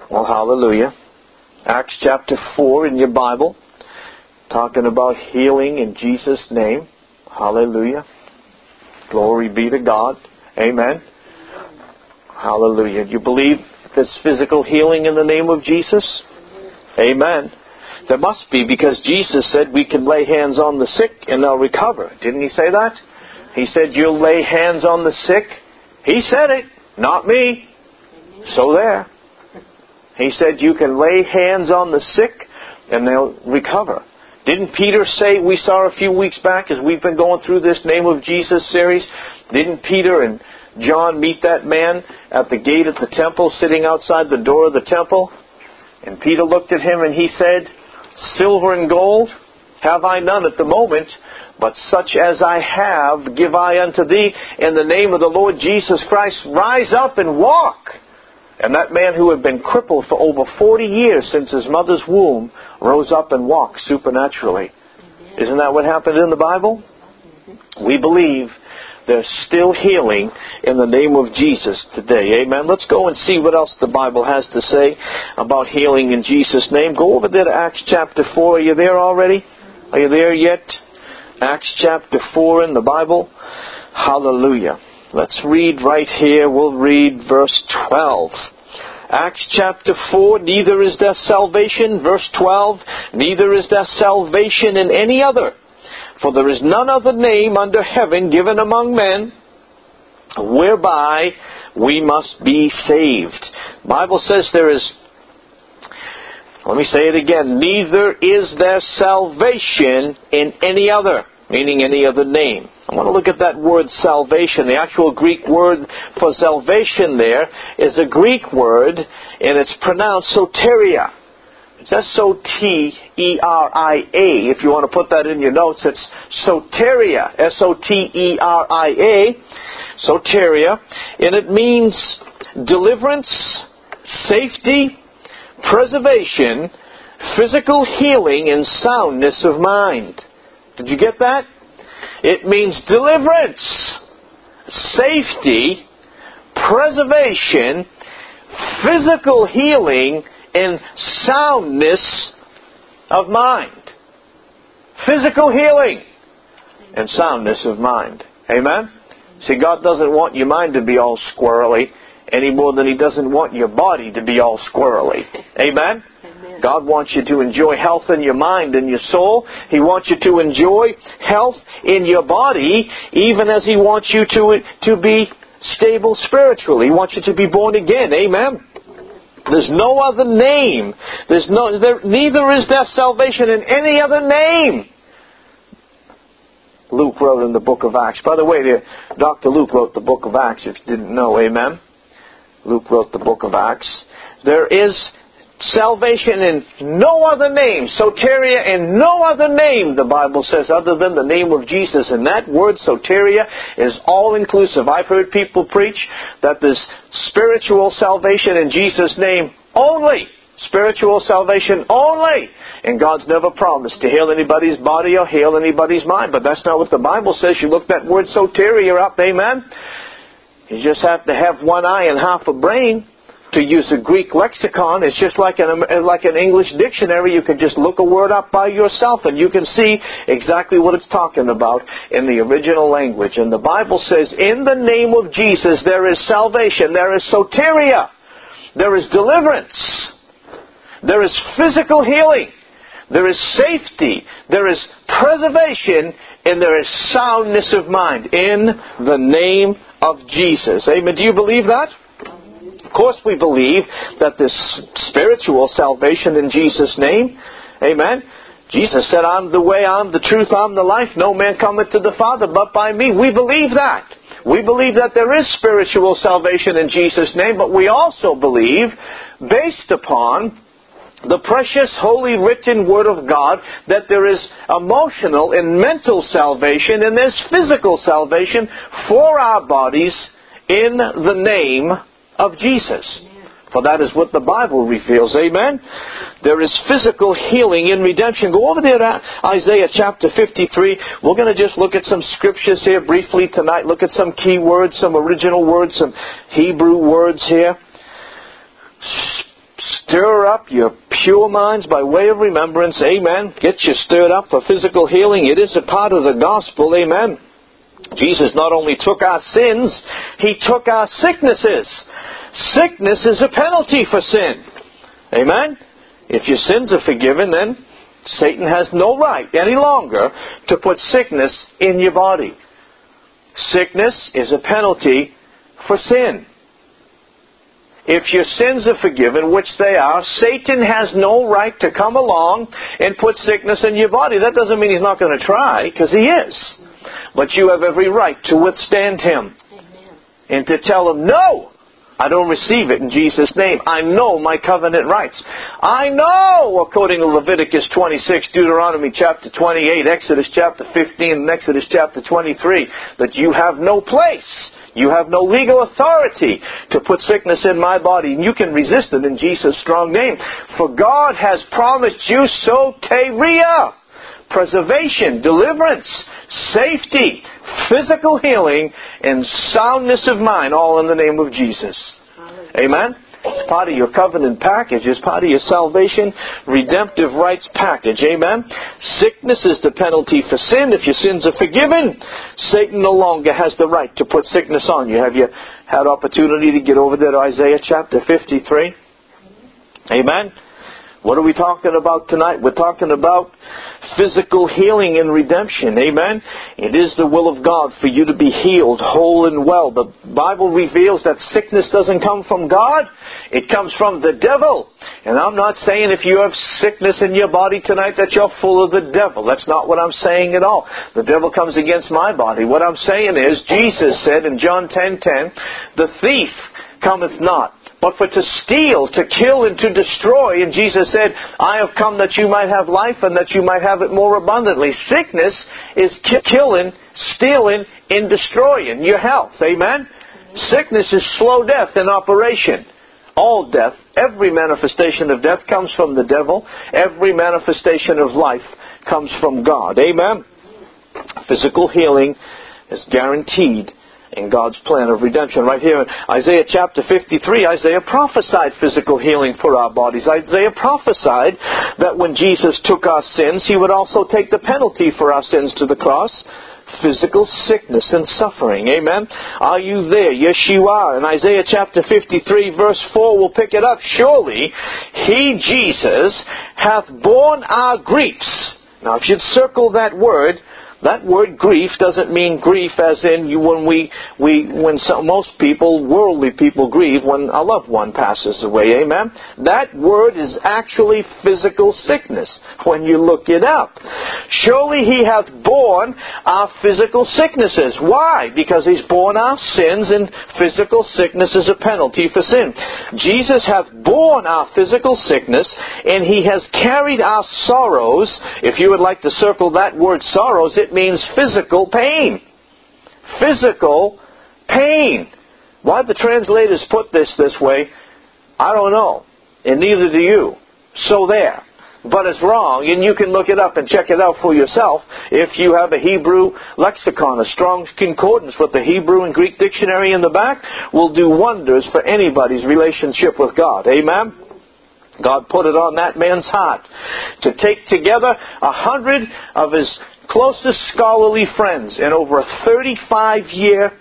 Well, hallelujah. Acts chapter 4 in your Bible, talking about healing in Jesus' name. Hallelujah. Glory be to God. Amen. Hallelujah. Do you believe there's physical healing in the name of Jesus? Amen. There must be, because Jesus said we can lay hands on the sick and they'll recover. Didn't He say that? He said you'll lay hands on the sick. He said it, not me. So there. He said you can lay hands on the sick and they'll recover. Didn't Peter say, we saw a few weeks back as we've been going through this Name of Jesus series, didn't Peter and John meet that man at the gate of the temple, sitting outside the door of the temple? And Peter looked at him and he said, silver and gold have I none at the moment, but such as I have give I unto thee. In the name of the Lord Jesus Christ, rise up and walk. And that man who had been crippled for over 40 years since his mother's womb rose up and walked supernaturally. Isn't that what happened in the Bible? We believe there's still healing in the name of Jesus today. Amen. Let's go and see what else the Bible has to say about healing in Jesus' name. Go over there to Acts chapter 4. Are you there already? Are you there yet? Acts chapter 4 in the Bible. Hallelujah. Let's read right here. We'll read verse 12. Acts chapter 4, neither is there salvation, verse 12, neither is there salvation in any other. For there is none other name under heaven given among men whereby we must be saved. The Bible says there is, let me say it again, neither is there salvation in any other, meaning any other name. I want to look at that word salvation. The actual Greek word for salvation there is a Greek word, and it's pronounced soteria. It's S-O-T-E-R-I-A. If you want to put that in your notes, it's soteria. S-O-T-E-R-I-A. Soteria. And it means deliverance, safety, preservation, physical healing, and soundness of mind. Did you get that? It means deliverance, safety, preservation, physical healing, and soundness of mind. Physical healing and soundness of mind. Amen? See, God doesn't want your mind to be all squirrely any more than He doesn't want your body to be all squirrely. Amen? God wants you to enjoy health in your mind and your soul. He wants you to enjoy health in your body, even as He wants you to be stable spiritually. He wants you to be born again. Amen? There's no other name. Neither is there salvation in any other name. Luke wrote in the book of Acts. By the way, Dr. Luke wrote the book of Acts, if you didn't know. Amen? Luke wrote the book of Acts. There is salvation in no other name, soteria in no other name, the Bible says, other than the name of Jesus. And that word soteria is all-inclusive. I've heard people preach that there's spiritual salvation in Jesus' name only. Spiritual salvation only. And God's never promised to heal anybody's body or heal anybody's mind. But that's not what the Bible says. You look that word soteria up, amen? You just have to have one eye and half a brain to use a Greek lexicon. It's just like an English dictionary. You can just look a word up by yourself and you can see exactly what it's talking about in the original language. And the Bible says, in the name of Jesus there is salvation, there is soteria, there is deliverance, there is physical healing, there is safety, there is preservation, and there is soundness of mind in the name of Jesus. Amen. Do you believe that? Of course we believe that this spiritual salvation in Jesus' name. Amen. Jesus said, I'm the way, I'm the truth, I'm the life. No man cometh to the Father but by me. We believe that. We believe that there is spiritual salvation in Jesus' name, but we also believe, based upon the precious, holy, written Word of God, that there is emotional and mental salvation and there's physical salvation for our bodies in the name of Jesus. For that is what the Bible reveals. Amen? There is physical healing in redemption. Go over there to Isaiah chapter 53. We're going to just look at some scriptures here briefly tonight. Look at some key words, some original words, some Hebrew words here. stir up your pure minds by way of remembrance. Amen. Get you stirred up for physical healing. It is a part of the gospel. Amen. Jesus not only took our sins, He took our sicknesses. Sickness is a penalty for sin. Amen. If your sins are forgiven, then Satan has no right any longer to put sickness in your body. Sickness is a penalty for sin. If your sins are forgiven, which they are, Satan has no right to come along and put sickness in your body. That doesn't mean he's not going to try, because he is. But you have every right to withstand him. Amen. And to tell him, no, I don't receive it in Jesus' name. I know my covenant rights. I know, according to Leviticus 26, Deuteronomy chapter 28, Exodus chapter 15, and Exodus chapter 23, that you have no place. You have no legal authority to put sickness in my body. And you can resist it in Jesus' strong name. For God has promised you soteria, preservation, deliverance, safety, physical healing, and soundness of mind, all in the name of Jesus. Amen? It's part of your covenant package. It's part of your salvation redemptive rights package. Amen? Sickness is the penalty for sin. If your sins are forgiven, Satan no longer has the right to put sickness on you. Have you had opportunity to get over there to Isaiah chapter 53? Amen? What are we talking about tonight? We're talking about physical healing and redemption. Amen? It is the will of God for you to be healed, whole and well. The Bible reveals that sickness doesn't come from God. It comes from the devil. And I'm not saying if you have sickness in your body tonight that you're full of the devil. That's not what I'm saying at all. The devil comes against my body. What I'm saying is, Jesus said in John 10:10, the thief cometh not, but for to steal, to kill, and to destroy. And Jesus said, I have come that you might have life and that you might have it more abundantly. Sickness is killing, stealing, and destroying your health. Amen? Sickness is slow death in operation. All death, every manifestation of death comes from the devil. Every manifestation of life comes from God. Amen? Physical healing is guaranteed in God's plan of redemption. Right here in Isaiah chapter 53, Isaiah prophesied physical healing for our bodies. Isaiah prophesied that when Jesus took our sins, He would also take the penalty for our sins to the cross. Physical sickness and suffering. Amen? Are you there? Yes, you are. In Isaiah chapter 53, verse 4, we'll pick it up. Surely He, Jesus, hath borne our griefs. Now, if you'd circle that word grief doesn't mean grief as in most people, worldly people, grieve when a loved one passes away. Amen? That word is actually physical sickness when you look it up. Surely He hath borne our physical sicknesses. Why? Because He's borne our sins, and physical sickness is a penalty for sin. Jesus hath borne our physical sickness, and He has carried our sorrows. If you would like to circle that word sorrows, it means physical pain. Physical pain. Why the translators put this way, I don't know. And neither do you. So there. But it's wrong, and you can look it up and check it out for yourself. If you have a Hebrew lexicon, a Strong's Concordance with the Hebrew and Greek dictionary in the back, will do wonders for anybody's relationship with God. Amen? God put it on that man's heart to take together 100 of his closest scholarly friends in over a 35-year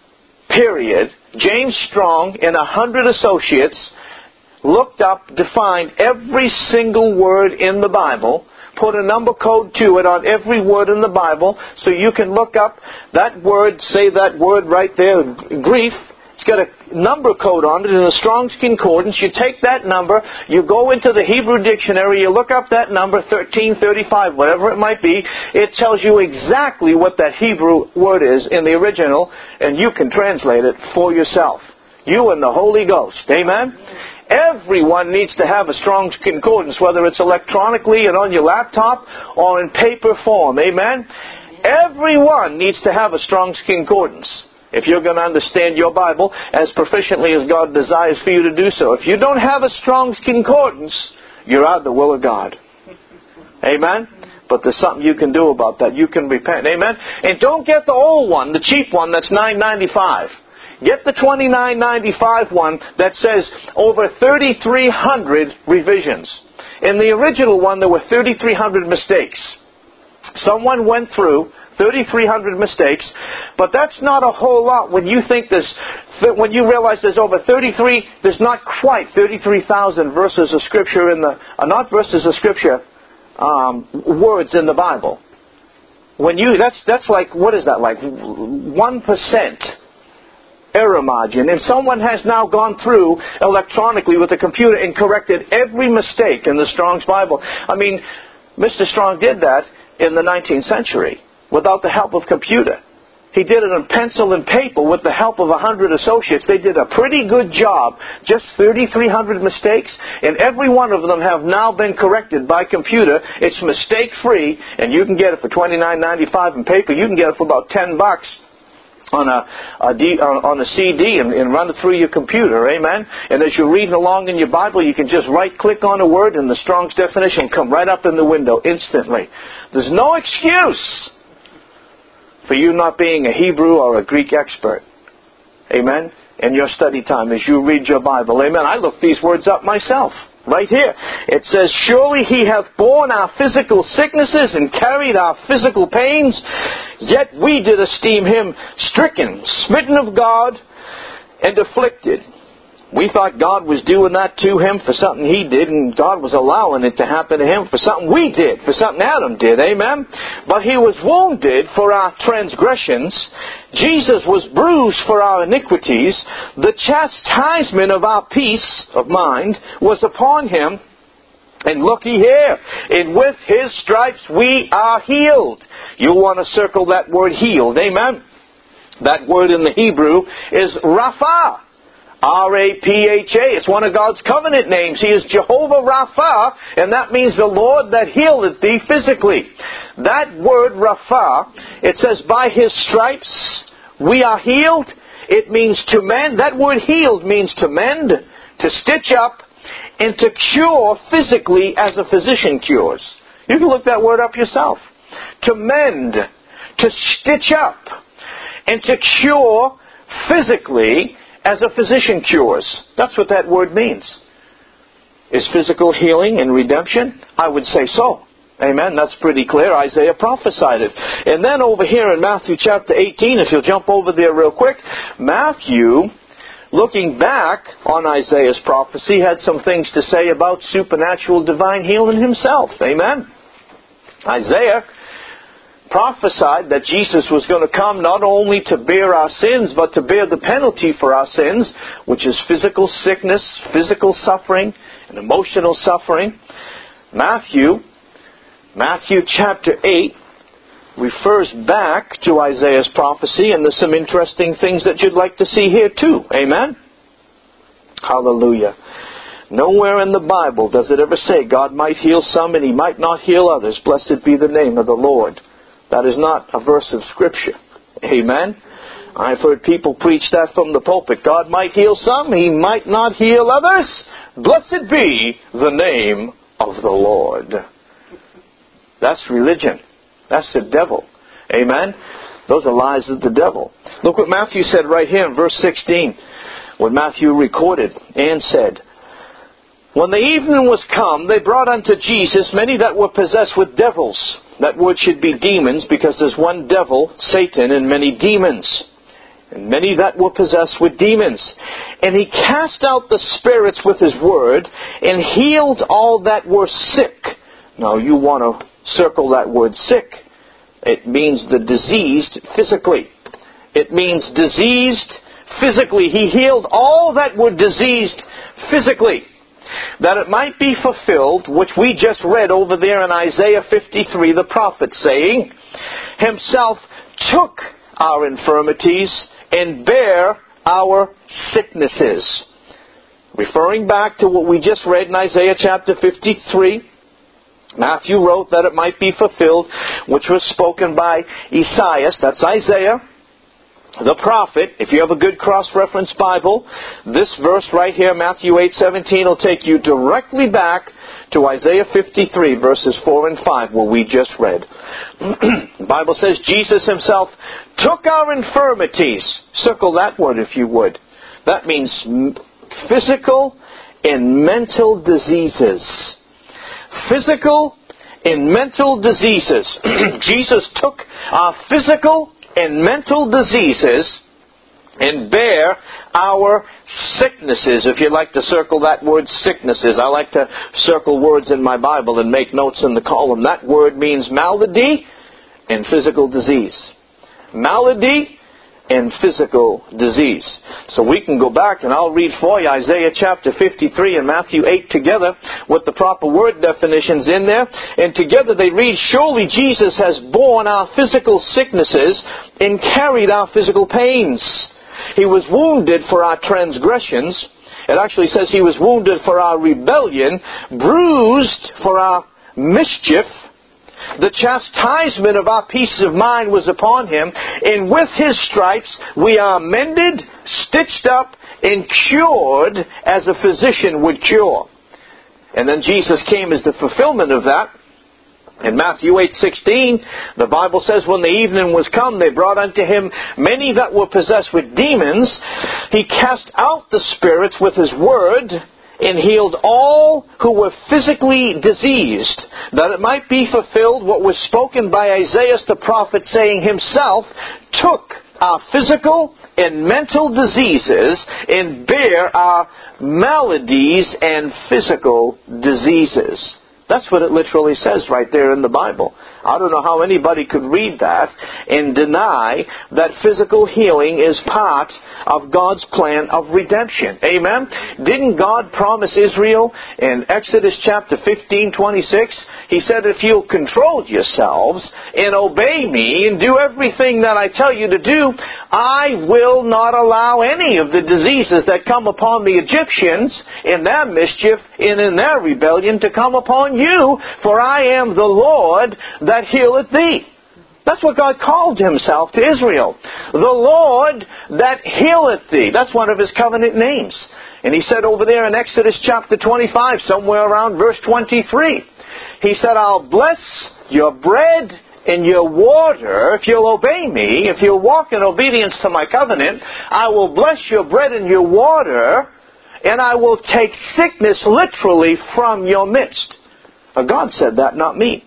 period. James Strong and 100 associates looked up, defined every single word in the Bible, put a number code to it on every word in the Bible, so you can look up that word, say that word right there, grief. It's got a number code on it in the Strong's Concordance. You take that number, you go into the Hebrew dictionary, you look up that number, 1335, whatever it might be. It tells you exactly what that Hebrew word is in the original, and you can translate it for yourself. You and the Holy Ghost. Amen? Everyone needs to have a Strong's Concordance, whether it's electronically and on your laptop or in paper form. Amen? Everyone needs to have a Strong's Concordance if you're going to understand your Bible as proficiently as God desires for you to do so. If you don't have a Strong's Concordance, you're out of the will of God. Amen? But there's something you can do about that. You can repent. Amen? And don't get the old one, the cheap one that's $9.95. Get the $29.95 one that says over 3,300 revisions. In the original one, there were 3,300 mistakes. Someone went through 3,300 mistakes, but that's not a whole lot when you think when you realize there's over 33, there's not quite 33,000 verses of Scripture not verses of Scripture, words in the Bible. That's like, what is that, like 1% error margin. And someone has now gone through electronically with a computer and corrected every mistake in the Strong's Bible. I mean, Mr. Strong did that in the 19th century without the help of computer. He did it on pencil and paper with the help of 100 associates. They did a pretty good job. Just 3,300 mistakes, and every one of them have now been corrected by computer. It's mistake-free, and you can get it for $29.95 in paper. You can get it for about $10 on a CD and run it through your computer. Amen? And as you're reading along in your Bible, you can just right-click on a word, and the Strong's definition will come right up in the window instantly. There's no excuse for you not being a Hebrew or a Greek expert. Amen? In your study time as you read your Bible. Amen? I looked these words up myself. Right here. It says, surely he hath borne our physical sicknesses and carried our physical pains, yet we did esteem him stricken, smitten of God, and afflicted. We thought God was doing that to him for something he did, and God was allowing it to happen to him for something we did, for something Adam did. Amen? But he was wounded for our transgressions. Jesus was bruised for our iniquities. The chastisement of our peace of mind was upon him. And looky here, and with his stripes we are healed. You'll want to circle that word healed. Amen? That word in the Hebrew is Rapha. R-A-P-H-A. It's one of God's covenant names. He is Jehovah Rapha, and that means the Lord that healeth thee physically. That word Rapha, it says, by his stripes we are healed. It means to mend. That word healed means to mend, to stitch up, and to cure physically as a physician cures. You can look that word up yourself. To mend, to stitch up, and to cure physically as a physician cures. That's what that word means. Is physical healing and redemption? I would say so. Amen. That's pretty clear. Isaiah prophesied it. And then over here in Matthew chapter 18, if you'll jump over there real quick, Matthew, looking back on Isaiah's prophecy, had some things to say about supernatural divine healing himself. Amen. Isaiah prophesied that Jesus was going to come not only to bear our sins, but to bear the penalty for our sins, which is physical sickness, physical suffering, and emotional suffering. Matthew chapter 8 refers back to Isaiah's prophecy, and there's some interesting things that you'd like to see here too. Amen? Hallelujah. Nowhere in the Bible does it ever say God might heal some and he might not heal others. Blessed be the name of the Lord. That is not a verse of Scripture. Amen? I've heard people preach that from the pulpit. God might heal some, he might not heal others. Blessed be the name of the Lord. That's religion. That's the devil. Amen? Those are lies of the devil. Look what Matthew said right here in verse 16. What Matthew recorded and said. When the evening was come, they brought unto Jesus many that were possessed with devils. That word should be demons, because there's one devil, Satan, and many demons. And many that were possessed with demons. And he cast out the spirits with his word, and healed all that were sick. Now you want to circle that word sick. It means the diseased physically. It means diseased physically. He healed all that were diseased physically, that it might be fulfilled, which we just read over there in Isaiah 53, the prophet, saying, himself took our infirmities and bare our sicknesses. Referring back to what we just read in Isaiah chapter 53, Matthew wrote that it might be fulfilled, which was spoken by Esaias, that's Isaiah, the prophet, if you have a good cross-reference Bible, this verse right here, Matthew 8:17, will take you directly back to Isaiah 53, verses 4 and 5, where we just read. The Bible says, Jesus himself took our infirmities. Circle that word if you would. That means physical and mental diseases. Physical and mental diseases. Jesus took our physical and mental diseases and bear our sicknesses. If you'd like to circle that word, sicknesses. I like to circle words in my Bible and make notes in the column. That word means malady and physical disease. Malady and physical disease. So we can go back and I'll read for you Isaiah chapter 53 and Matthew 8 together with the proper word definitions in there. And together they read, surely Jesus has borne our physical sicknesses and carried our physical pains. He was wounded for our transgressions. It actually says he was wounded for our rebellion, bruised for our mischief. The chastisement of our peace of mind was upon him, and with his stripes we are mended, stitched up, and cured as a physician would cure. And then Jesus came as the fulfillment of that. In Matthew 8:16, the Bible says, when the evening was come, they brought unto him many that were possessed with demons. He cast out the spirits with his word, and healed all who were physically diseased, that it might be fulfilled what was spoken by Isaiah the prophet, saying, himself took our physical and mental diseases and bare our maladies and physical diseases. That's what it literally says right there in the Bible. I don't know how anybody could read that and deny that physical healing is part of God's plan of redemption. Amen? Didn't God promise Israel in Exodus chapter 15:26? He said, if you'll control yourselves and obey me and do everything that I tell you to do, I will not allow any of the diseases that come upon the Egyptians in their mischief and in their rebellion to come upon you, for I am the Lord that healeth thee. That's what God called himself to Israel. The Lord that healeth thee. That's one of his covenant names. And he said over there in Exodus chapter 25, somewhere around verse 23, he said, I'll bless your bread and your water if you'll obey me. If you'll walk in obedience to my covenant, I will bless your bread and your water, and I will take sickness literally from your midst. God said that, not me.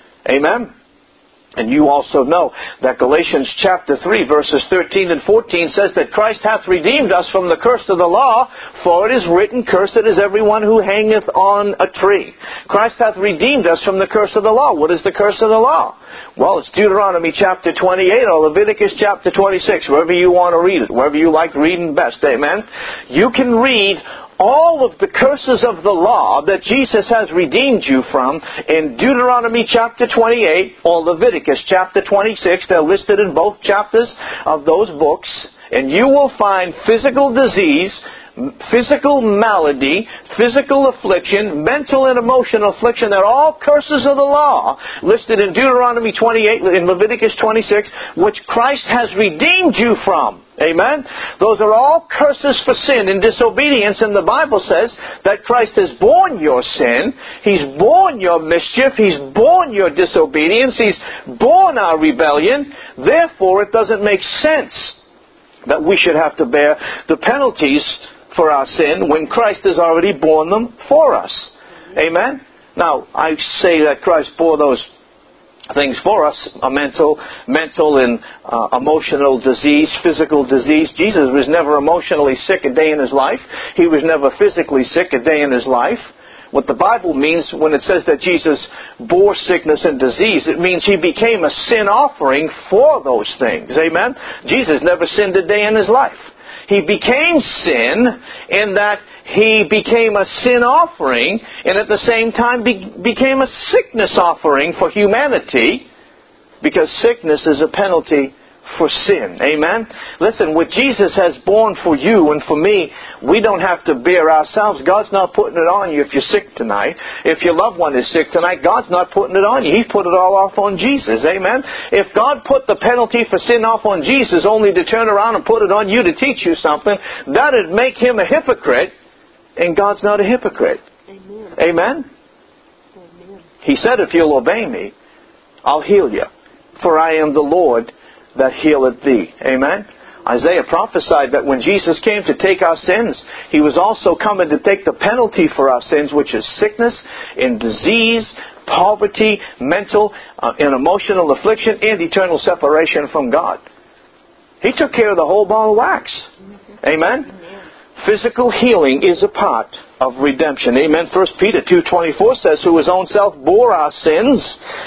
Amen? And you also know that Galatians chapter 3 verses 13 and 14 says that Christ hath redeemed us from the curse of the law, for it is written, cursed is everyone who hangeth on a tree. Christ hath redeemed us from the curse of the law. What is the curse of the law? Well, it's Deuteronomy chapter 28 or Leviticus chapter 26, wherever you want to read it, wherever you like reading best. Amen? You can read all of the curses of the law that Jesus has redeemed you from in Deuteronomy chapter 28 or Leviticus chapter 26. They're listed in both chapters of those books. And you will find physical disease, physical malady, physical affliction, mental and emotional affliction. They're all curses of the law listed in Deuteronomy 28 and Leviticus 26, which Christ has redeemed you from. Amen? Those are all curses for sin and disobedience, and the Bible says that Christ has borne your sin, He's borne your mischief, He's borne your disobedience, He's borne our rebellion. Therefore, it doesn't make sense that we should have to bear the penalties for our sin when Christ has already borne them for us. Amen? Now, I say that Christ bore those things for us, a mental and emotional disease, physical disease. Jesus was never emotionally sick a day in His life. He was never physically sick a day in His life. What the Bible means when it says that Jesus bore sickness and disease, it means He became a sin offering for those things. Amen? Jesus never sinned a day in His life. He became sin in that He became a sin offering, and at the same time became a sickness offering for humanity, because sickness is a penalty for sin. Amen? Listen, what Jesus has borne for you and for me, we don't have to bear ourselves. God's not putting it on you if you're sick tonight. If your loved one is sick tonight, God's not putting it on you. He's put it all off on Jesus. Amen? If God put the penalty for sin off on Jesus only to turn around and put it on you to teach you something, that would make Him a hypocrite, and God's not a hypocrite. Amen. Amen? Amen. He said, if you'll obey me, I'll heal you. For I am the Lord that healeth thee. Amen? Isaiah prophesied that when Jesus came to take our sins, He was also coming to take the penalty for our sins, which is sickness and disease, poverty, mental and emotional affliction, and eternal separation from God. He took care of the whole ball of wax. Amen? Physical healing is a part of redemption. Amen. 1 Peter 2:24 says, who His own self bore our sins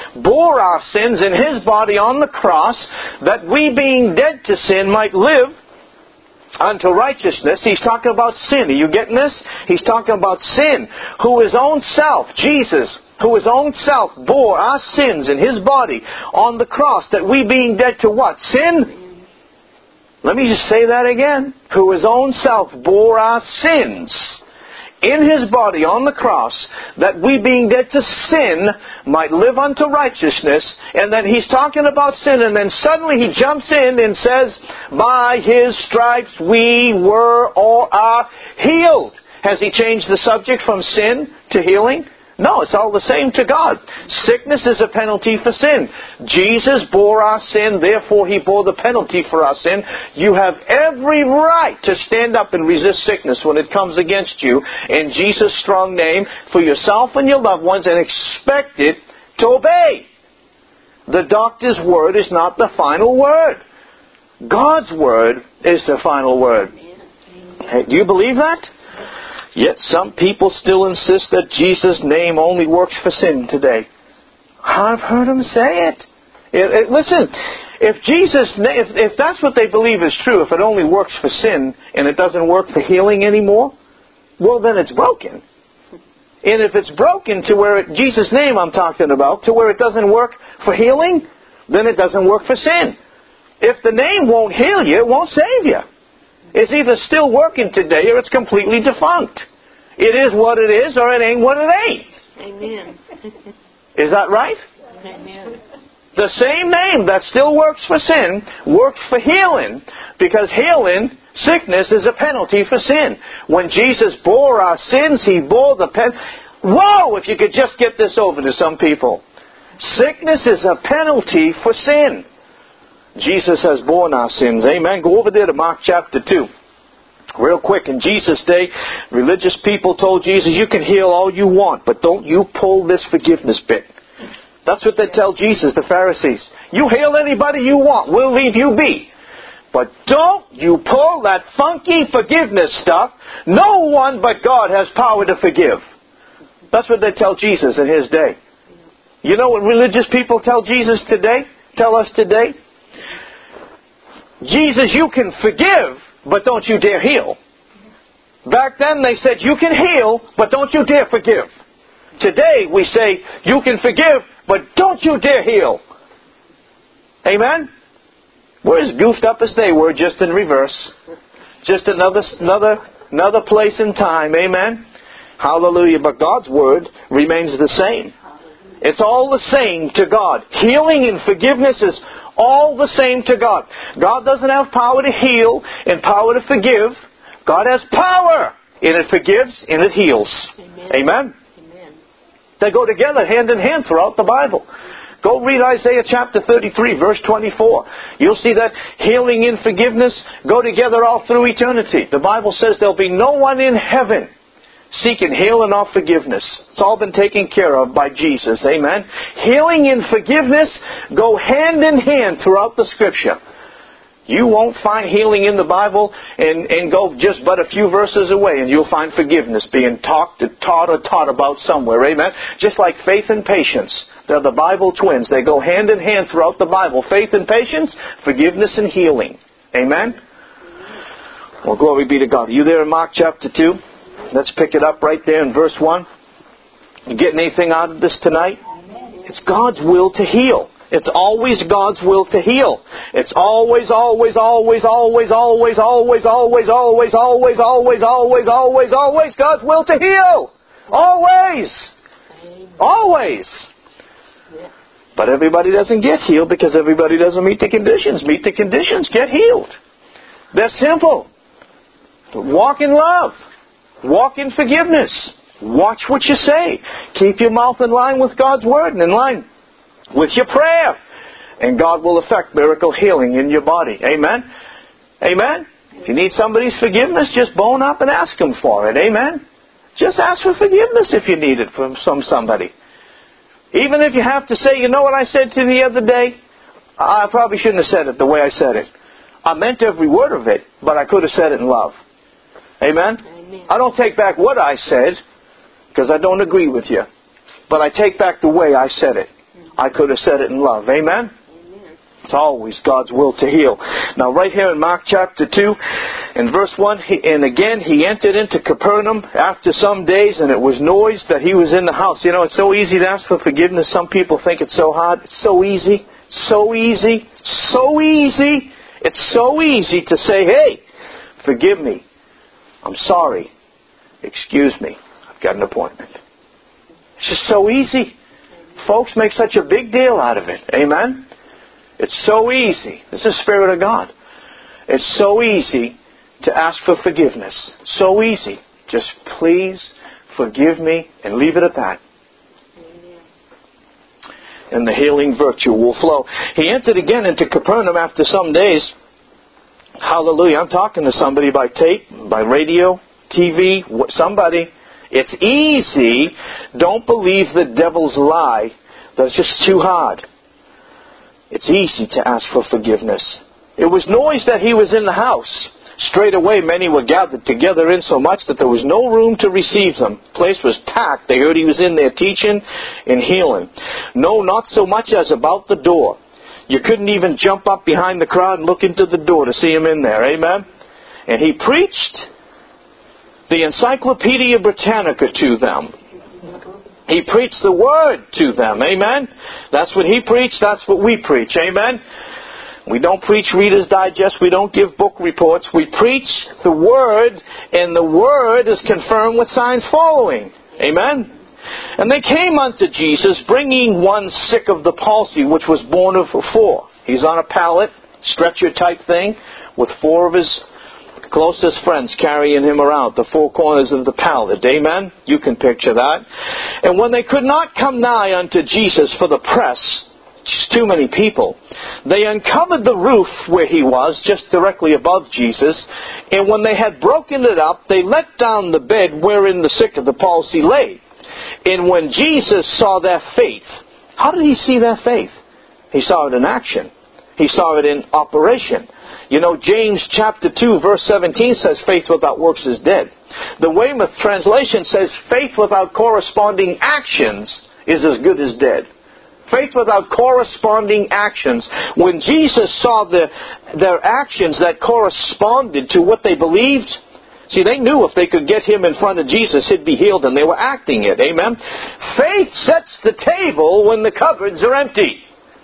in His body on the cross, that we being dead to sin might live unto righteousness. He's talking about sin. Are you getting this? He's talking about sin. Who His own self, Jesus, who His own self bore our sins in His body on the cross, that we being dead to what? Sin? Let me just say that again. Who His own self bore our sins in His body on the cross, that we being dead to sin might live unto righteousness. And then He's talking about sin, and then suddenly He jumps in and says, by His stripes we were or are healed. Has He changed the subject from sin to healing? No, it's all the same to God. Sickness is a penalty for sin. Jesus bore our sin, therefore He bore the penalty for our sin. You have every right to stand up and resist sickness when it comes against you in Jesus' strong name for yourself and your loved ones, and expect it to obey. The doctor's word is not the final word. God's word is the final word. Hey, do you believe that? Yet some people still insist that Jesus' name only works for sin today. I've heard them say it. Listen, if that's what they believe is true, if it only works for sin and it doesn't work for healing anymore, well then it's broken. And if it's broken to where Jesus' name I'm talking about, to where it doesn't work for healing, then it doesn't work for sin. If the name won't heal you, it won't save you. It's either still working today or it's completely defunct. It is what it is or it ain't what it ain't. Amen. Is that right? Amen. The same name that still works for sin works for healing, because healing, sickness, is a penalty for sin. When Jesus bore our sins, He bore the Whoa! If you could just get this over to some people. Sickness is a penalty for sin. Jesus has borne our sins. Amen. Go over there to Mark chapter 2. Real quick. In Jesus' day, religious people told Jesus, you can heal all you want, but don't you pull this forgiveness bit. That's what they tell Jesus, the Pharisees. You heal anybody you want. We'll leave you be. But don't you pull that funky forgiveness stuff. No one but God has power to forgive. That's what they tell Jesus in His day. You know what religious people tell Jesus today? Tell us today? Jesus, you can forgive, but don't you dare heal. Back then they said, you can heal, but don't you dare forgive. Today we say, you can forgive, but don't you dare heal. Amen? We're as goofed up as they were, just in reverse. Just another place in time. Amen? Hallelujah. But God's Word remains the same. It's all the same to God. Healing and forgiveness is all the same to God. God doesn't have power to heal and power to forgive. God has power, and it forgives and it heals. Amen? Amen. They go together hand in hand throughout the Bible. Go read Isaiah chapter 33, verse 24. You'll see that healing and forgiveness go together all through eternity. The Bible says there'll be no one in heaven seeking healing or forgiveness. It's all been taken care of by Jesus. Amen. Healing and forgiveness go hand in hand throughout the Scripture. You won't find healing in the Bible and go just but a few verses away, and you'll find forgiveness being taught about somewhere. Amen. Just like faith and patience. They're the Bible twins. They go hand in hand throughout the Bible. Faith and patience, forgiveness and healing. Amen. Well, glory be to God. Are you there in Mark chapter 2? Let's pick it up right there in verse 1. You getting anything out of this tonight? It's God's will to heal. It's always God's will to heal. It's always, always, always, always, always, always, always, always, always, always, always, always, always God's will to heal. Always. Always. But everybody doesn't get healed because everybody doesn't meet the conditions. Meet the conditions, get healed. That's simple. Walk in love. Walk in forgiveness. Watch what you say. Keep your mouth in line with God's Word and in line with your prayer. And God will effect miracle healing in your body. Amen? Amen? If you need somebody's forgiveness, just bone up and ask Him for it. Amen? Just ask for forgiveness if you need it from somebody. Even if you have to say, you know what I said to you the other day? I probably shouldn't have said it the way I said it. I meant every word of it, but I could have said it in love. Amen? Amen. I don't take back what I said, because I don't agree with you. But I take back the way I said it. I could have said it in love. Amen? It's always God's will to heal. Now right here in Mark chapter 2, in verse 1, and again he entered into Capernaum after some days, and it was noised that he was in the house. You know, it's so easy to ask for forgiveness. Some people think it's so hard. It's so easy. So easy. So easy. It's so easy to say, hey, forgive me. I'm sorry. Excuse me. I've got an appointment. It's just so easy. Folks make such a big deal out of it. Amen? It's so easy. This is the Spirit of God. It's so easy to ask for forgiveness. So easy. Just please forgive me and leave it at that. And the healing virtue will flow. He entered again into Capernaum after some days. Hallelujah. I'm talking to somebody by tape, by radio, TV, somebody. It's easy. Don't believe the devil's lie. That's just too hard. It's easy to ask for forgiveness. It was noise that he was in the house. Straightway many were gathered together in so much that there was no room to receive them. The place was packed. They heard he was in there teaching and healing. No, not so much as about the door. You couldn't even jump up behind the crowd and look into the door to see him in there. Amen? And he preached the Encyclopedia Britannica to them. He preached the Word to them. Amen? That's what he preached. That's what we preach. Amen? We don't preach Reader's Digest. We don't give book reports. We preach the Word, and the Word is confirmed with signs following. Amen? And they came unto Jesus, bringing one sick of the palsy, which was born of 4. He's on a pallet, stretcher type thing, with 4 of his closest friends carrying him around, the 4 corners of the pallet. Amen? You can picture that. And when they could not come nigh unto Jesus for the press, just too many people, they uncovered the roof where he was, just directly above Jesus, and when they had broken it up, they let down the bed wherein the sick of the palsy lay. And when Jesus saw their faith, how did he see their faith? He saw it in action. He saw it in operation. You know, James chapter 2 verse 17 says faith without works is dead. The Weymouth translation says faith without corresponding actions is as good as dead. Faith without corresponding actions. When Jesus saw their actions that corresponded to what they believed, see, they knew if they could get him in front of Jesus, he'd be healed, and they were acting it. Amen? Faith sets the table when the cupboards are empty.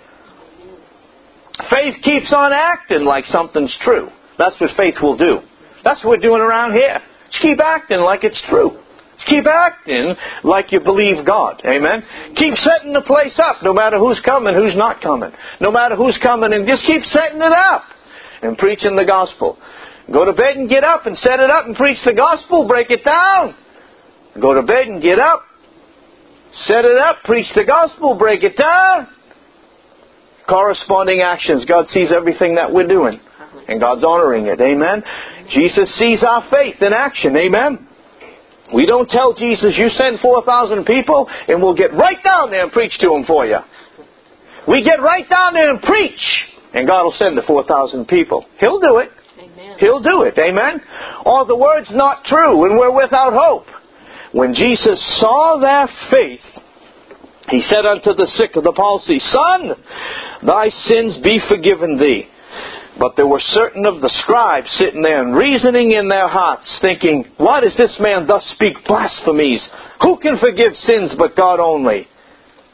Faith keeps on acting like something's true. That's what faith will do. That's what we're doing around here. Just keep acting like it's true. Just keep acting like you believe God. Amen? Keep setting the place up, no matter who's coming, who's not coming. No matter who's coming, and just keep setting it up and preaching the gospel. Go to bed and get up and set it up and preach the gospel. Break it down. Go to bed and get up. Set it up. Preach the gospel. Break it down. Corresponding actions. God sees everything that we're doing. And God's honoring it. Amen? Jesus sees our faith in action. Amen? We don't tell Jesus, you send 4,000 people and we'll get right down there and preach to them for you. We get right down there and preach. And God will send the 4,000 people. He'll do it. He'll do it. Amen? Or the word's not true and we're without hope. When Jesus saw their faith, he said unto the sick of the palsy, Son, thy sins be forgiven thee. But there were certain of the scribes sitting there and reasoning in their hearts, thinking, why does this man thus speak blasphemies? Who can forgive sins but God only?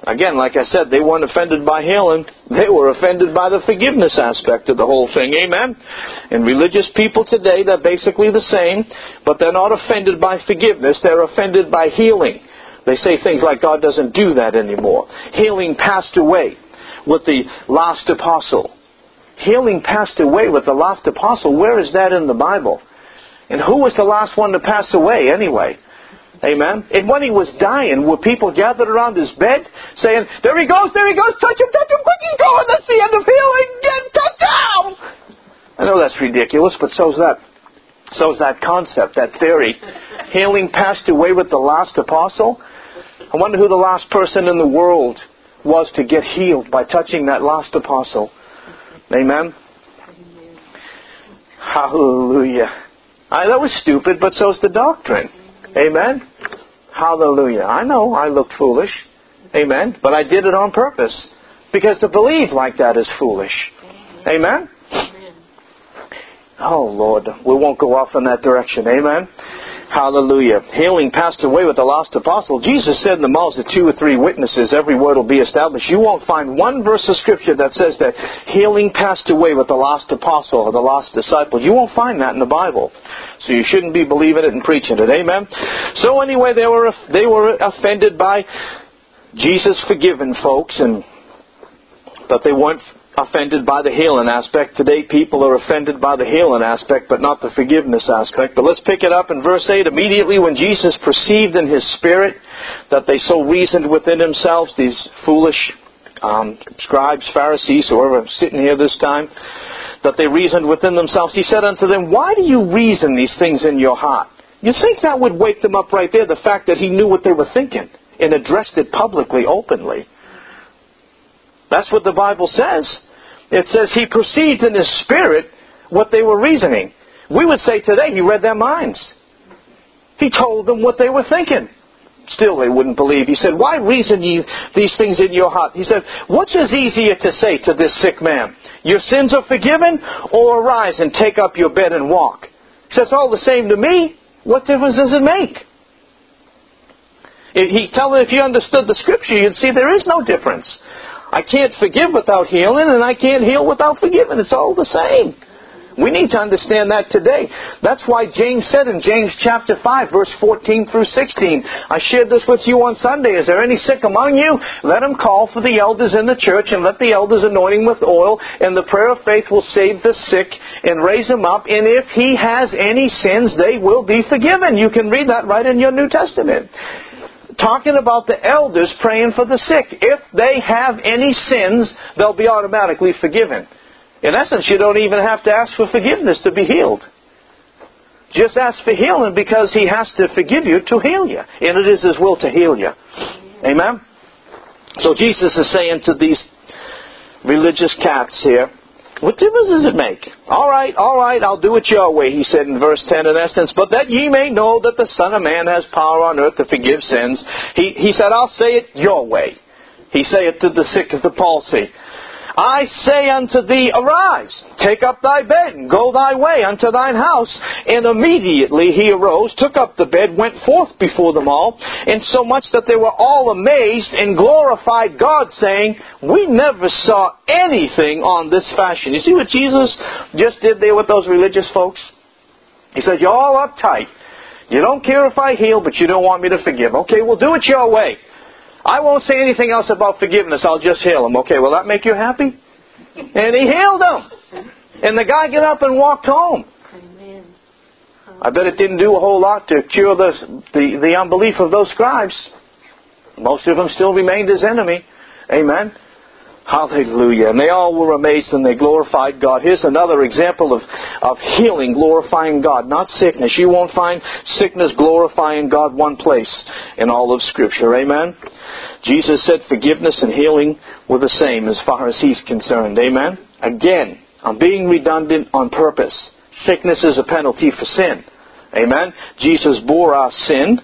Again, like I said, they weren't offended by healing. They were offended by the forgiveness aspect of the whole thing. Amen? And religious people today, they're basically the same, but they're not offended by forgiveness. They're offended by healing. They say things like, God doesn't do that anymore. Healing passed away with the last apostle. Healing passed away with the last apostle. Where is that in the Bible? And who was the last one to pass away anyway? Amen? And when he was dying, were people gathered around his bed saying, there he goes, touch him, quick, he's going, that's the end of healing, get touchdown! I know that's ridiculous, but so's that concept, that theory. Healing passed away with the last apostle. I wonder who the last person in the world was to get healed by touching that last apostle. Amen? Hallelujah. That was stupid, but so's the doctrine. Amen? Hallelujah. I know I looked foolish. Amen? But I did it on purpose. Because to believe like that is foolish. Amen? Oh, Lord. We won't go off in that direction. Amen? Hallelujah. Healing passed away with the last apostle. Jesus said in the mouths of 2 or 3 witnesses, every word will be established. You won't find one verse of Scripture that says that healing passed away with the last apostle or the last disciple. You won't find that in the Bible. So you shouldn't be believing it and preaching it. Amen? So anyway, they were offended by Jesus forgiving folks, but they weren't offended by the healing aspect. Today people are offended by the healing aspect, but not the forgiveness aspect. But let's pick it up in verse 8. Immediately when Jesus perceived in his spirit that they so reasoned within themselves, these foolish scribes, Pharisees, whoever sitting here this time, that they reasoned within themselves, he said unto them, why do you reason these things in your heart? You think that would wake them up right there, the fact that he knew what they were thinking and addressed it publicly, openly. That's what the Bible says. It says he perceived in his spirit what they were reasoning. We would say today he read their minds. He told them what they were thinking. Still they wouldn't believe. He said, why reason ye these things in your heart? He said, which is easier to say to this sick man? Your sins are forgiven, or arise and take up your bed and walk? He says, all the same to me. What difference does it make? He's telling, if you understood the Scripture, you'd see there is no difference. I can't forgive without healing, and I can't heal without forgiving. It's all the same. We need to understand that today. That's why James said in James chapter 5, verse 14 through 16, I shared this with you on Sunday. Is there any sick among you? Let him call for the elders in the church, and let the elders anoint him with oil, and the prayer of faith will save the sick and raise him up. And if he has any sins, they will be forgiven. You can read that right in your New Testament. Talking about the elders praying for the sick. If they have any sins, they'll be automatically forgiven. In essence, you don't even have to ask for forgiveness to be healed. Just ask for healing because he has to forgive you to heal you. And it is his will to heal you. Amen? So Jesus is saying to these religious cats here, what difference does it make? All right, I'll do it your way, he said in verse 10 in essence. But that ye may know that the Son of Man has power on earth to forgive sins. He said, I'll say it your way. He saith to the sick of the palsy, I say unto thee, arise, take up thy bed, and go thy way unto thine house. And immediately he arose, took up the bed, went forth before them all, and so much that they were all amazed and glorified God, saying, we never saw anything on this fashion. You see what Jesus just did there with those religious folks? He said, you're all uptight. You don't care if I heal, but you don't want me to forgive. Okay, we'll do it your way. I won't say anything else about forgiveness. I'll just heal him. Okay, will that make you happy? And he healed him. And the guy got up and walked home. Amen. I bet it didn't do a whole lot to cure the unbelief of those scribes. Most of them still remained his enemy. Amen. Hallelujah. And they all were amazed and they glorified God. Here's another example of healing, glorifying God, not sickness. You won't find sickness glorifying God one place in all of Scripture. Amen. Jesus said forgiveness and healing were the same as far as he's concerned. Amen. Again, I'm being redundant on purpose. Sickness is a penalty for sin. Amen. Jesus bore our sin.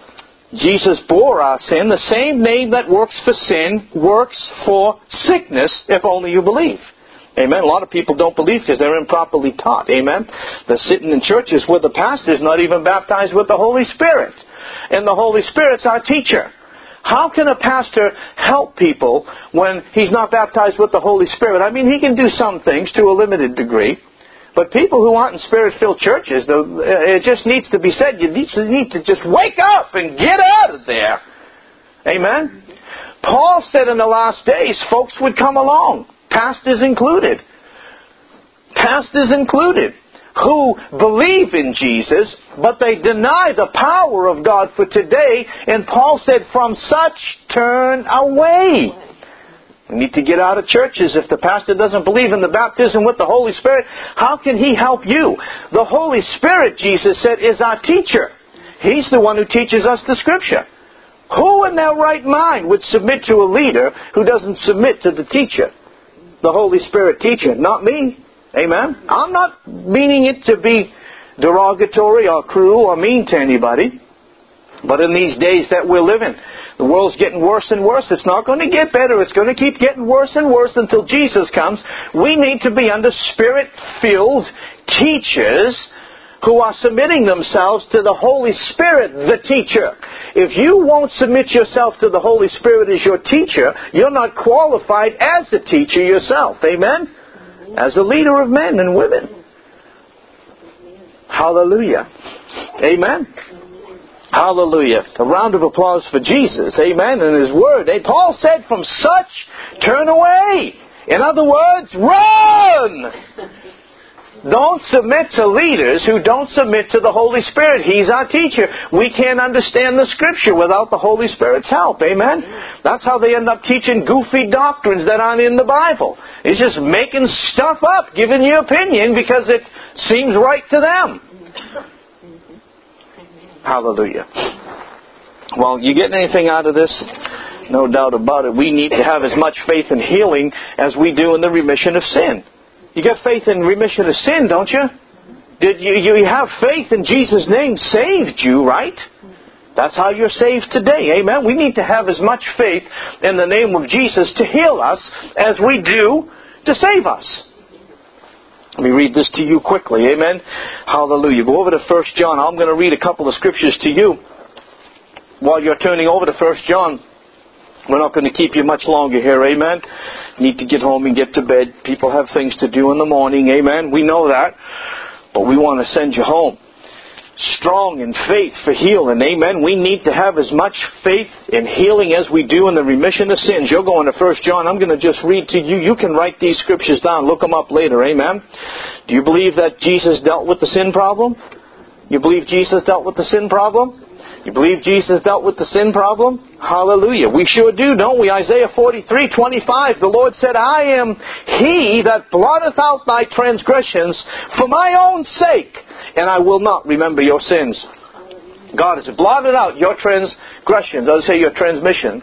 Jesus bore our sin. The same name that works for sin works for sickness if only you believe. Amen. A lot of people don't believe because they're improperly taught. Amen. They're sitting in churches where the pastor's not even baptized with the Holy Spirit. And the Holy Spirit's our teacher. How can a pastor help people when he's not baptized with the Holy Spirit? I mean, he can do some things to a limited degree. But people who aren't in Spirit-filled churches, it just needs to be said, you need to just wake up and get out of there. Amen? Paul said in the last days, folks would come along, pastors included. Pastors included, who believe in Jesus, but they deny the power of God for today. And Paul said, from such turn away. We need to get out of churches. If the pastor doesn't believe in the baptism with the Holy Spirit, how can he help you? The Holy Spirit, Jesus said, is our teacher. He's the one who teaches us the Scripture. Who in their right mind would submit to a leader who doesn't submit to the teacher? The Holy Spirit teacher, not me. Amen? I'm not meaning it to be derogatory or cruel or mean to anybody. But in these days that we're living, the world's getting worse and worse. It's not going to get better. It's going to keep getting worse and worse until Jesus comes. We need to be under Spirit-filled teachers who are submitting themselves to the Holy Spirit, the teacher. If you won't submit yourself to the Holy Spirit as your teacher, you're not qualified as a teacher yourself. Amen? As a leader of men and women. Hallelujah. Amen. Hallelujah. A round of applause for Jesus. Amen. And His Word. Paul said, from such, turn away. In other words, run. Don't submit to leaders who don't submit to the Holy Spirit. He's our teacher. We can't understand the Scripture without the Holy Spirit's help. Amen? That's how they end up teaching goofy doctrines that aren't in the Bible. It's just making stuff up, giving you opinion because it seems right to them. Hallelujah. Well, you getting anything out of this? No doubt about it. We need to have as much faith in healing as we do in the remission of sin. You got faith in remission of sin, don't you? Did you have faith in Jesus' name saved you, right? That's how you're saved today. Amen. We need to have as much faith in the name of Jesus to heal us as we do to save us. Let me read this to you quickly. Amen. Hallelujah. Go over to 1 John. I'm going to read a couple of scriptures to you. While you're turning over to 1 John, we're not going to keep you much longer here. Amen. Need to get home and get to bed. People have things to do in the morning. Amen. We know that. But we want to send you home strong in faith for healing. Amen. We need to have as much faith in healing as we do in the remission of sins. You're going to 1 John. I'm going to just read to you. You can write these scriptures down. Look them up later. Amen. Do you believe that Jesus dealt with the sin problem? You believe Jesus dealt with the sin problem? You believe Jesus dealt with the sin problem? Hallelujah. We sure do, don't we? Isaiah 43:25, the Lord said, I am He that blotteth out thy transgressions for my own sake, and I will not remember your sins. God has blotted out your transgressions. I would say your transmissions.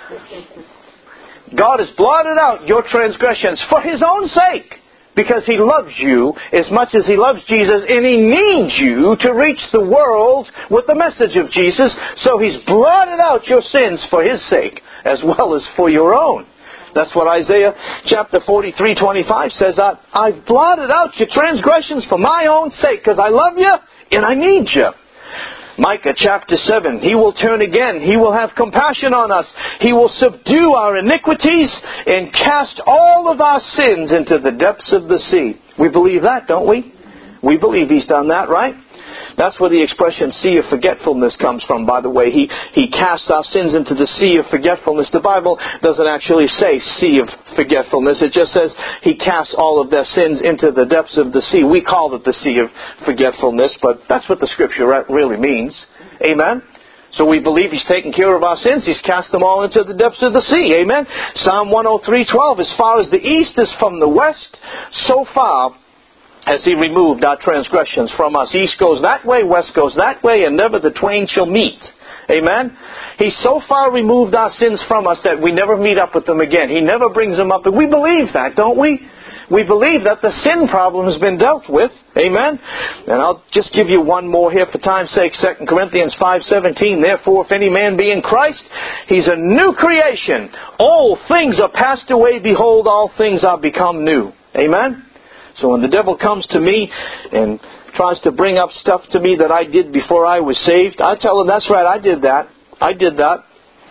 God has blotted out your transgressions for His own sake. Because He loves you as much as He loves Jesus, and He needs you to reach the world with the message of Jesus. So He's blotted out your sins for His sake, as well as for your own. That's what Isaiah chapter 43:25 says. I've blotted out your transgressions for my own sake, because I love you and I need you. Micah chapter 7, He will turn again. He will have compassion on us. He will subdue our iniquities and cast all of our sins into the depths of the sea. We believe that, don't we? We believe He's done that, right? That's where the expression sea of forgetfulness comes from, by the way. He cast our sins into the sea of forgetfulness. The Bible doesn't actually say sea of forgetfulness. It just says He casts all of their sins into the depths of the sea. We call it the sea of forgetfulness, but that's what the Scripture really means. Amen? So we believe He's taken care of our sins. He's cast them all into the depths of the sea. Amen? Psalm 103:12, as far as the east is from the west, so far has He removed our transgressions from us. East goes that way, west goes that way, and never the twain shall meet. Amen? He's so far removed our sins from us that we never meet up with them again. He never brings them up. And we believe that, don't we? We believe that the sin problem has been dealt with. Amen? And I'll just give you one more here for time's sake. 2 Corinthians 5:17. Therefore, if any man be in Christ, he's a new creation. All things are passed away. Behold, all things are become new. Amen? So when the devil comes to me and tries to bring up stuff to me that I did before I was saved, I tell him, that's right, I did that. I did that.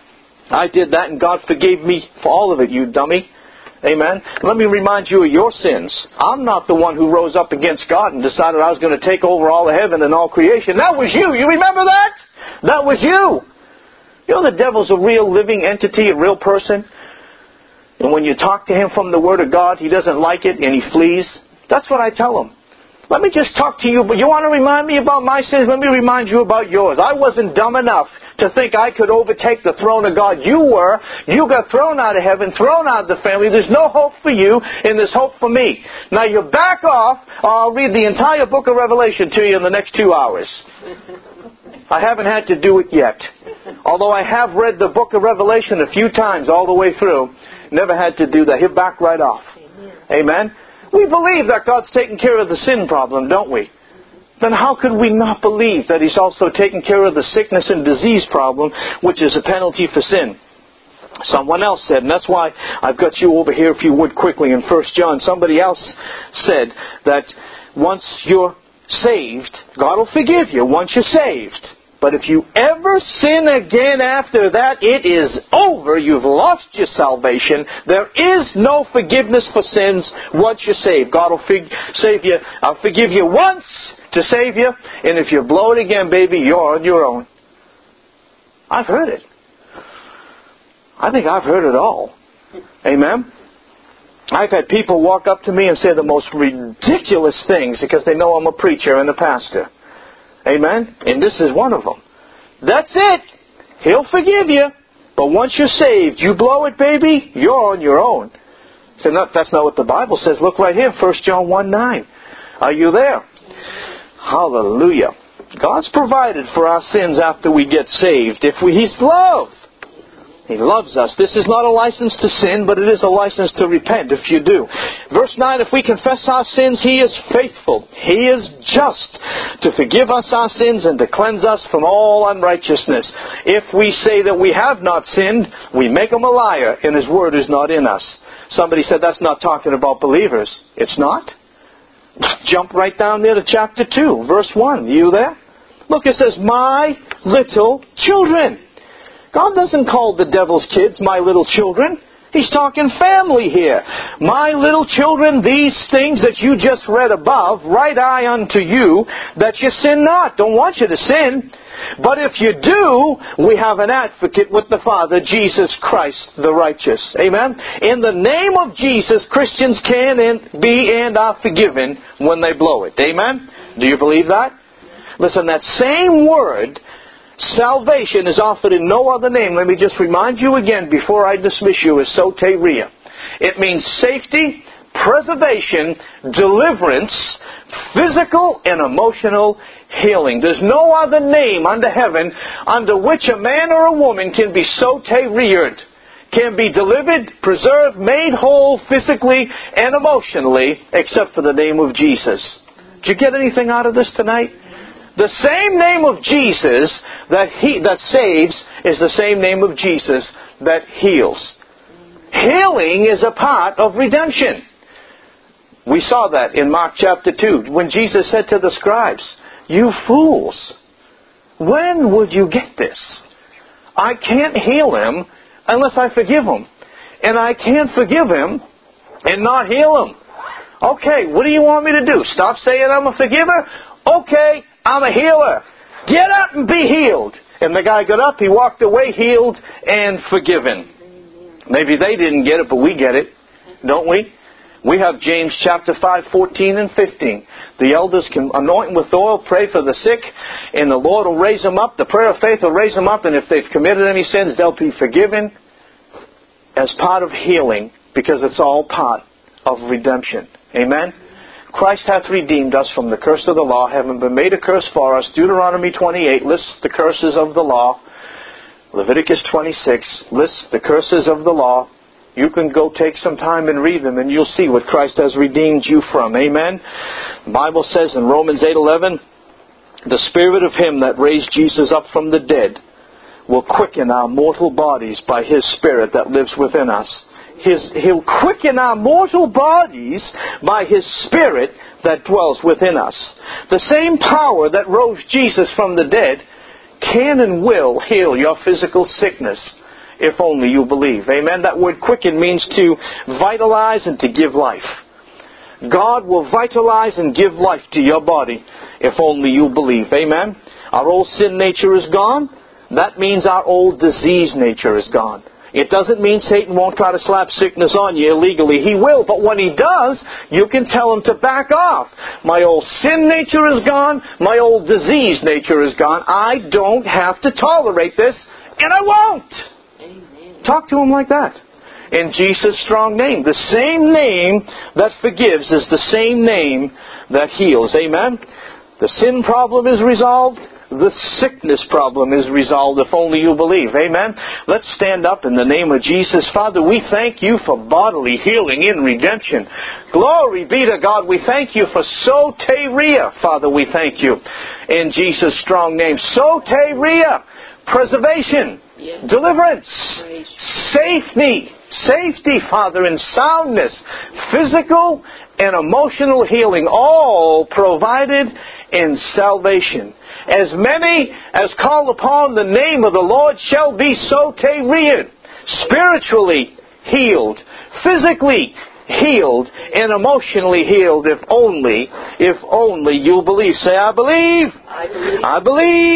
I did that and God forgave me for all of it, you dummy. Amen. Let me remind you of your sins. I'm not the one who rose up against God and decided I was going to take over all of heaven and all creation. That was you. You remember that? That was you. You know the devil's a real living entity, a real person. And when you talk to him from the Word of God, he doesn't like it and he flees. That's what I tell him. Let me just talk to you, but you want to remind me about my sins? Let me remind you about yours. I wasn't dumb enough to think I could overtake the throne of God. You were. You got thrown out of heaven, thrown out of the family. There's no hope for you, and there's hope for me. Now you back off, or I'll read the entire book of Revelation to you in the next 2 hours. I haven't had to do it yet. Although I have read the book of Revelation a few times all the way through, never had to do that. He'll back right off. Amen? We believe that God's taking care of the sin problem, don't we? Then how could we not believe that He's also taking care of the sickness and disease problem, which is a penalty for sin? Someone else said, and that's why I've got you over here, if you would, quickly in 1 John. Somebody else said that once you're saved, God will forgive you once you're saved. But if you ever sin again after that, it is over. You've lost your salvation. There is no forgiveness for sins once you're saved. God will save you. I'll forgive you once to save you. And if you blow it again, baby, you're on your own. I've heard it. I think I've heard it all. Amen? I've had people walk up to me and say the most ridiculous things because they know I'm a preacher and a pastor. Amen? And this is one of them. That's it. He'll forgive you. But once you're saved, you blow it, baby, you're on your own. So that's not what the Bible says. Look right here, 1 John 1:9. Are you there? Hallelujah. God's provided for our sins after we get saved. He's love. He loves us. This is not a license to sin, but it is a license to repent if you do. Verse 9, if we confess our sins, He is faithful. He is just to forgive us our sins and to cleanse us from all unrighteousness. If we say that we have not sinned, we make Him a liar, and His word is not in us. Somebody said that's not talking about believers. It's not? Jump right down there to chapter 2, verse 1. You there? Look, it says, my little children. God doesn't call the devil's kids my little children. He's talking family here. My little children, these things that you just read above, write I unto you, that you sin not. Don't want you to sin. But if you do, we have an advocate with the Father, Jesus Christ the righteous. Amen? In the name of Jesus, Christians can be and are forgiven when they blow it. Amen? Do you believe that? Listen, that same word, salvation, is offered in no other name. Let me just remind you again before I dismiss you, is soteria. It means safety, preservation, deliverance, physical and emotional healing. There's no other name under heaven under which a man or a woman can be soteriaed, can be delivered, preserved, made whole physically and emotionally, except for the name of Jesus. Did you get anything out of this tonight? The same name of Jesus that saves is the same name of Jesus that heals. Healing is a part of redemption. We saw that in Mark chapter 2 when Jesus said to the scribes, you fools, when would you get this? I can't heal him unless I forgive him. And I can't forgive him and not heal him. Okay, what do you want me to do? Stop saying I'm a forgiver? Okay, I'm a healer. Get up and be healed. And the guy got up, he walked away healed and forgiven. Maybe they didn't get it, but we get it, don't we? We have James chapter 5, 14 and 15. The elders can anoint with oil, pray for the sick, and the Lord will raise them up. The prayer of faith will raise them up, and if they've committed any sins, they'll be forgiven as part of healing, because it's all part of redemption. Amen? Christ hath redeemed us from the curse of the law, having been made a curse for us. Deuteronomy 28 lists the curses of the law. Leviticus 26 lists the curses of the law. You can go take some time and read them, and you'll see what Christ has redeemed you from. Amen? The Bible says in Romans 8:11, the Spirit of Him that raised Jesus up from the dead will quicken our mortal bodies by His Spirit that lives within us. He'll quicken our mortal bodies by His Spirit that dwells within us. The same power that rose Jesus from the dead can and will heal your physical sickness if only you believe. Amen. That word quicken means to vitalize and to give life. God will vitalize and give life to your body if only you believe. Amen. Our old sin nature is gone. That means our old disease nature is gone. It doesn't mean Satan won't try to slap sickness on you illegally. He will, but when he does, you can tell him to back off. My old sin nature is gone. My old disease nature is gone. I don't have to tolerate this, and I won't. Amen. Talk to him like that. In Jesus' strong name. The same name that forgives is the same name that heals. Amen? The sin problem is resolved. The sickness problem is resolved if only you believe. Amen? Let's stand up in the name of Jesus. Father, we thank you for bodily healing in redemption. Glory be to God. We thank you for soteria. Father, we thank you in Jesus' strong name. Soteria. Preservation. Yes. Deliverance. Praise. Safety, Father, and soundness. Physical and emotional healing, all provided in salvation. As many as call upon the name of the Lord shall be soterian, spiritually healed, physically healed, and emotionally healed if only you believe. Say, I believe. I believe. I believe.